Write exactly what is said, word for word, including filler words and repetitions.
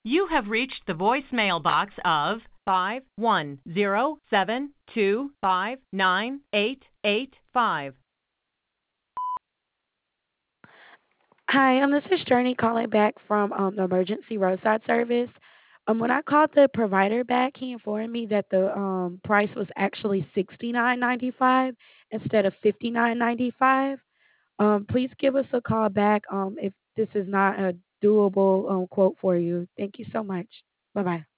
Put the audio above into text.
You have reached the voicemail box of five one zero seven two five nine eight eight five. Hi, um, this is Journey calling back from um, the emergency roadside service. Um, when I called the provider back, he informed me that the um, price was actually sixty nine ninety five instead of fifty nine ninety five. Um, please give us a call back um, if this is not a doable um, quote for you. Thank you so much. Bye bye.